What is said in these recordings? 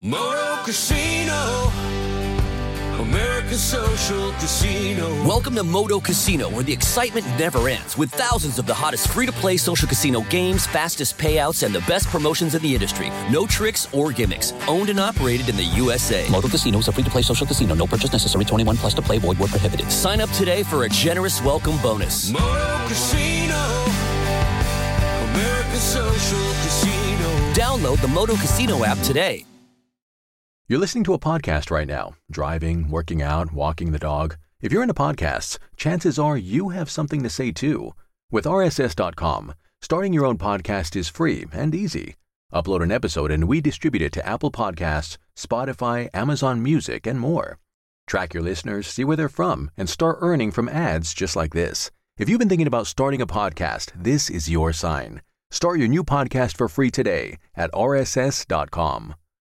Moto Casino, America's social casino. Welcome to Moto Casino, where the excitement never ends, with thousands of the hottest free-to-play social casino games, fastest payouts, and the best promotions in the industry. No tricks or gimmicks. Owned and operated in the USA. Moto Casino is a free-to-play social casino. No purchase necessary. 21 plus to play. Void where prohibited. Sign up today for a generous welcome bonus. Moto Casino, America's social casino. Download the Moto Casino app today. You're listening to a podcast right now, driving, working out, walking the dog. If you're into podcasts, chances are you have something to say too. With RSS.com, starting your own podcast is free and easy. Upload an episode and we distribute it to Apple Podcasts, Spotify, Amazon Music, and more. Track your listeners, see where they're from, and start earning from ads just like this. If you've been thinking about starting a podcast, this is your sign. Start your new podcast for free today at RSS.com.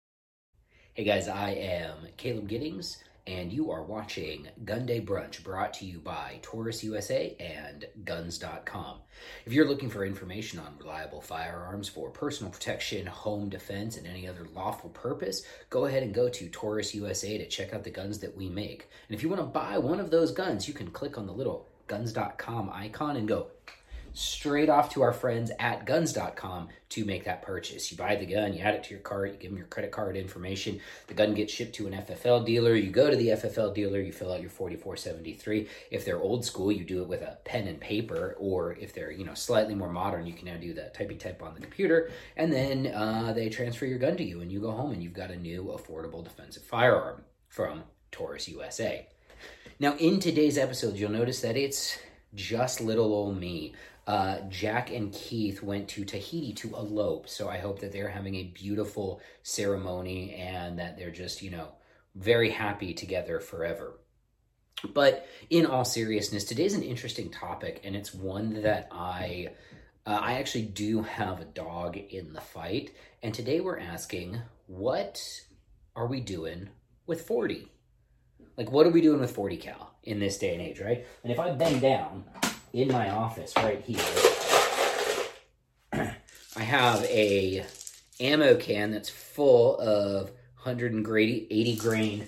Hey guys, I am Caleb Giddings, and you are watching Gun Day Brunch, brought to you by Taurus USA and Guns.com. If you're looking for information on reliable firearms for personal protection, home defense, and any other lawful purpose, go ahead and go to Taurus USA to check out the guns that we make. And if you want to buy one of those guns, you can click on the little Guns.com icon and go straight off to our friends at Guns.com to make that purchase. You buy the gun, you add it to your cart, you give them your credit card information, the gun gets shipped to an FFL dealer, you go to the FFL dealer, you fill out your 4473. If they're old school, you do it with a pen and paper, or if they're, slightly more modern, you can now do that typey type on the computer, and then they transfer your gun to you, and you go home and you've got a new affordable defensive firearm from Taurus USA. Now, in today's episode, you'll notice that it's just little old me. Jack and Keith went to Tahiti to elope, so I hope that they're having a beautiful ceremony and that they're just, very happy together forever. But in all seriousness, today's an interesting topic, and it's one that I actually do have a dog in the fight, and today we're asking, what are we doing with 40? Like, what are we doing with 40 cal in this day and age, right? And if I bend down in my office right here, I have a ammo can that's full of 180 grain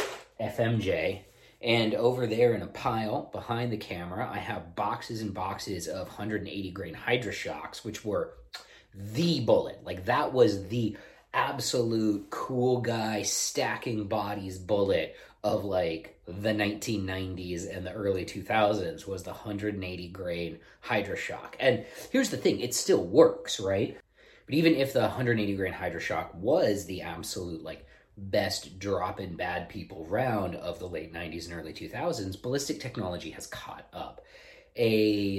FMJ, and over there in a pile behind the camera, I have boxes and boxes of 180 grain HydroShocks, which were the bullet. Like, that was the absolute cool guy stacking bodies bullet of like the 1990s and the early 2000s, was the 180 grain HydroShock. And here's the thing, it still works, right? But even if the 180 grain HydroShock was the absolute like best drop-in bad people round of the late 90s and early 2000s, ballistic technology has caught up. A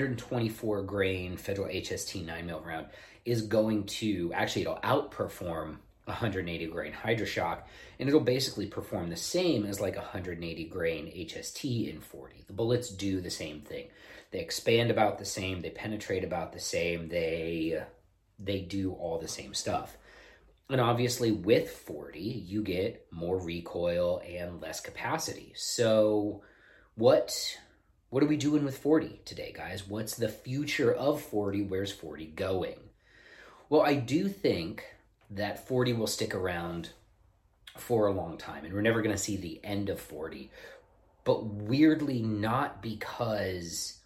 124 grain Federal HST 9mm round is going to, actually it'll outperform 180 grain HydroShock, and it'll basically perform the same as like 180 grain HST in 40. The bullets do the same thing. They expand about the same, they penetrate about the same, they do all the same stuff. And obviously with 40, you get more recoil and less capacity. So what are we doing with 40 today, guys? What's the future of 40? Where's 40 going? Well, I do think that 40 will stick around for a long time, and we're never going to see the end of 40, but weirdly not because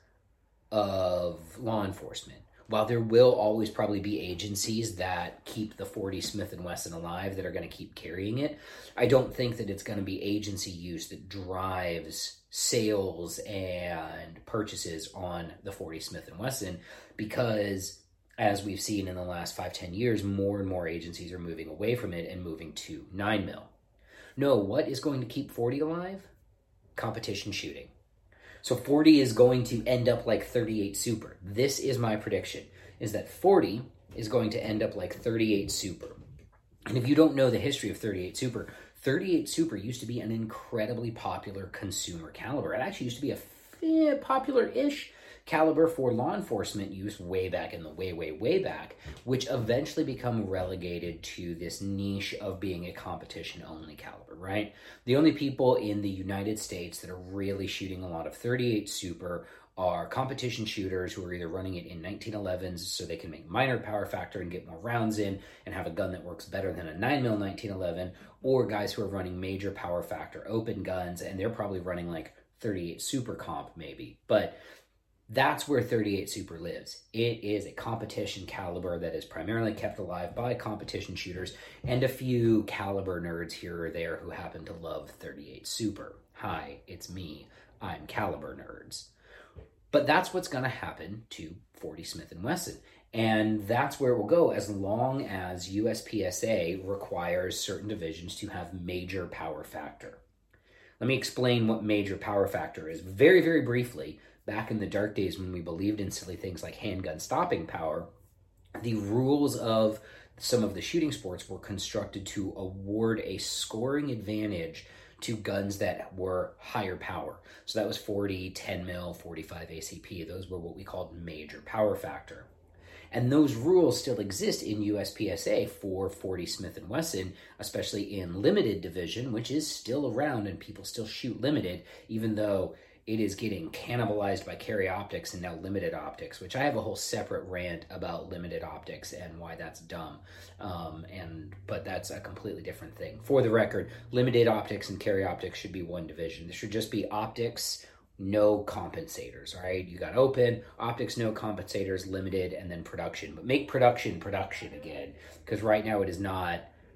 of law enforcement. While there will always probably be agencies that keep the 40 Smith & Wesson alive that are going to keep carrying it, I don't think that it's going to be agency use that drives sales and purchases on the 40 Smith & Wesson, because as we've seen in the last 5-10 years, more and more agencies are moving away from it and moving to 9mm. No, what is going to keep 40 alive? Competition shooting. So 40 is going to end up like 38 Super. This is my prediction, is that 40 is going to end up like 38 Super. And if you don't know the history of 38 Super, 38 Super used to be an incredibly popular consumer caliber. It actually used to be a popular-ish caliber for law enforcement use way back in the way back, which eventually become relegated to this niche of being a competition-only caliber, right? The only people in the United States that are really shooting a lot of 38 Super are competition shooters who are either running it in 1911s so they can make minor power factor and get more rounds in and have a gun that works better than a 9mm 1911, or guys who are running major power factor open guns, and they're probably running like 38 Super Comp maybe. But that's where 38 Super lives. It is a competition caliber that is primarily kept alive by competition shooters and a few caliber nerds here or there who happen to love 38 Super. Hi, it's me. I'm Caliber Nerds. But that's what's going to happen to 40 Smith & Wesson. And that's where it will go as long as USPSA requires certain divisions to have major power factor. Let me explain what major power factor is very, very briefly. Back in the dark days when we believed in silly things like handgun stopping power, the rules of some of the shooting sports were constructed to award a scoring advantage to guns that were higher power. So that was 40, 10 mil, 45 ACP. Those were what we called major power factor. And those rules still exist in USPSA for 40 Smith & Wesson, especially in limited division, which is still around and people still shoot limited, even though it is getting cannibalized by carry optics and now limited optics, which I have a whole separate rant about limited optics and why that's dumb. But that's a completely different thing. For the record, limited optics and carry optics should be one division. There should just be optics, no compensators, all right? You got open, optics, no compensators, limited, and then production. But make production again, because right now it is not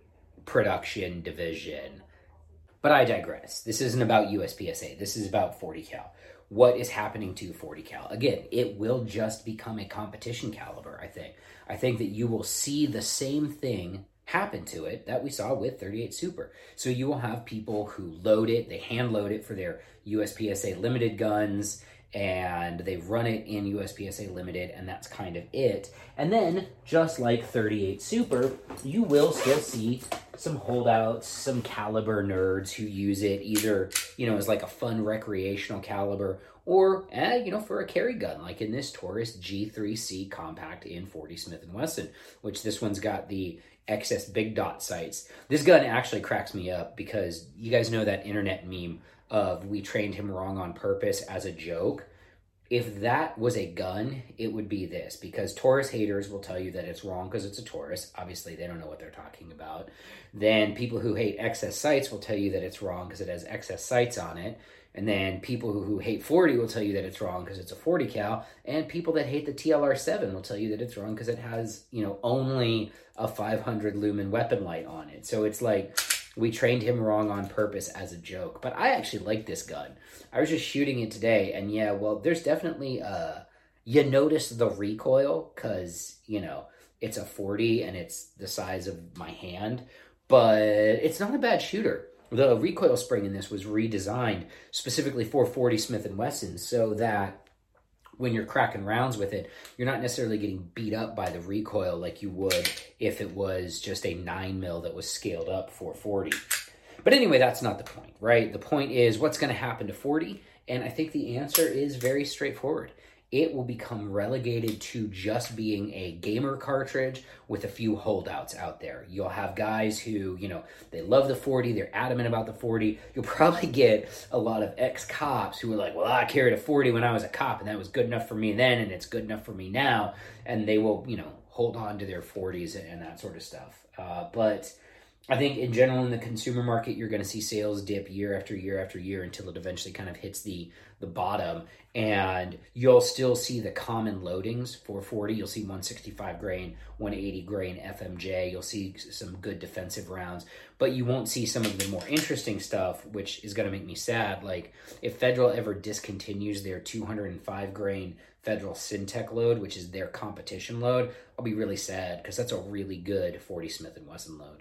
production division. But I digress. This isn't about USPSA. This is about 40 cal. What is happening to 40 cal? Again, it will just become a competition caliber, I think. I think that you will see the same thing happen to it that we saw with 38 Super. So you will have people who load it, they hand load it for their USPSA limited guns, and they run it in USPSA limited, and that's kind of it. And then, just like 38 Super, you will still see some holdouts, some caliber nerds who use it either, as like a fun recreational caliber or, for a carry gun, like in this Taurus G3C Compact in 40 Smith & Wesson, which this one's got the XS big dot sights. This gun actually cracks me up because you guys know that internet meme of we trained him wrong on purpose as a joke. If that was a gun, it would be this, because Taurus haters will tell you that it's wrong because it's a Taurus. Obviously, they don't know what they're talking about. Then people who hate XS sights will tell you that it's wrong because it has XS sights on it. And then people who hate 40 will tell you that it's wrong because it's a 40 cal. And people that hate the TLR7 will tell you that it's wrong because it has, only a 500 lumen weapon light on it. So it's like we trained him wrong on purpose as a joke. But I actually like this gun. I was just shooting it today, and there's definitely, you notice the recoil because, it's a 40 and it's the size of my hand, but it's not a bad shooter. The recoil spring in this was redesigned specifically for 40 Smith & Wesson so that when you're cracking rounds with it, you're not necessarily getting beat up by the recoil like you would if it was just a 9mm that was scaled up for 40. But anyway, that's not the point, right? The point is what's going to happen to 40, and I think the answer is very straightforward. It will become relegated to just being a gamer cartridge with a few holdouts out there. You'll have guys who, they love the 40, they're adamant about the 40. You'll probably get a lot of ex-cops who are like, well, I carried a 40 when I was a cop, and that was good enough for me then, and it's good enough for me now. And they will, hold on to their 40s and that sort of stuff. But I think in general in the consumer market, you're going to see sales dip year after year after year until it eventually kind of hits the bottom. And you'll still see the common loadings for 40. You'll see 165 grain, 180 grain FMJ. You'll see some good defensive rounds. But you won't see some of the more interesting stuff, which is going to make me sad. Like if Federal ever discontinues their 205 grain Federal Syntech load, which is their competition load, I'll be really sad because that's a really good 40 Smith & Wesson load.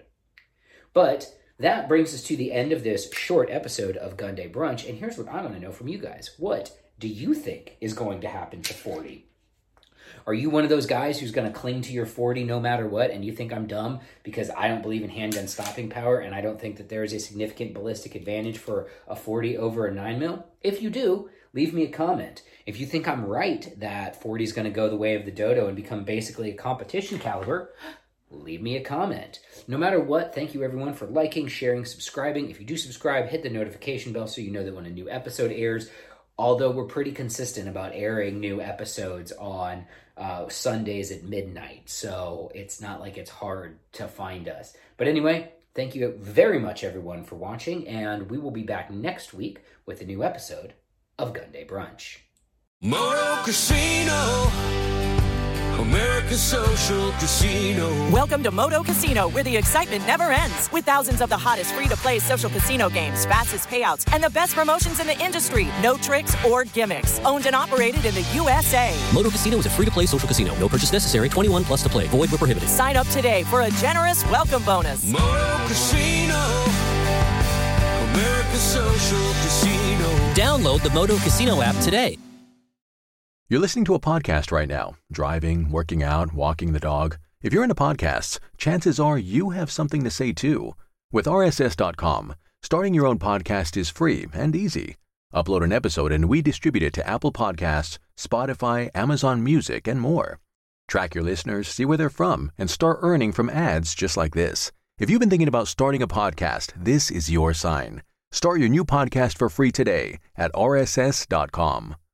But that brings us to the end of this short episode of Gun Day Brunch, and here's what I want to know from you guys. What do you think is going to happen to 40? Are you one of those guys who's going to cling to your 40 no matter what, and you think I'm dumb because I don't believe in handgun stopping power, and I don't think that there is a significant ballistic advantage for a 40 over a 9mm? If you do, leave me a comment. If you think I'm right that 40 is going to go the way of the dodo and become basically a competition caliber, leave me a comment. No matter what, thank you everyone for liking, sharing, subscribing. If you do subscribe, hit the notification bell so you know that when a new episode airs. although we're pretty consistent about airing new episodes on Sundays at midnight, so it's not like it's hard to find us. But anyway, thank you very much, everyone, for watching, and we will be back next week with a new episode of Gun Day Brunch. Moto Casino, America's social casino. Welcome to Moto Casino, where the excitement never ends. With thousands of the hottest free-to-play social casino games, fastest payouts, and the best promotions in the industry. No tricks or gimmicks. Owned and operated in the USA. Moto Casino is a free-to-play social casino. No purchase necessary. 21 plus to play. Void where prohibited. Sign up today for a generous welcome bonus. Moto Casino, America's social casino. Download the Moto Casino app today. You're listening to a podcast right now, driving, working out, walking the dog. If you're into podcasts, chances are you have something to say too. With RSS.com, starting your own podcast is free and easy. Upload an episode and we distribute it to Apple Podcasts, Spotify, Amazon Music, and more. Track your listeners, see where they're from, and start earning from ads just like this. If you've been thinking about starting a podcast, this is your sign. Start your new podcast for free today at RSS.com.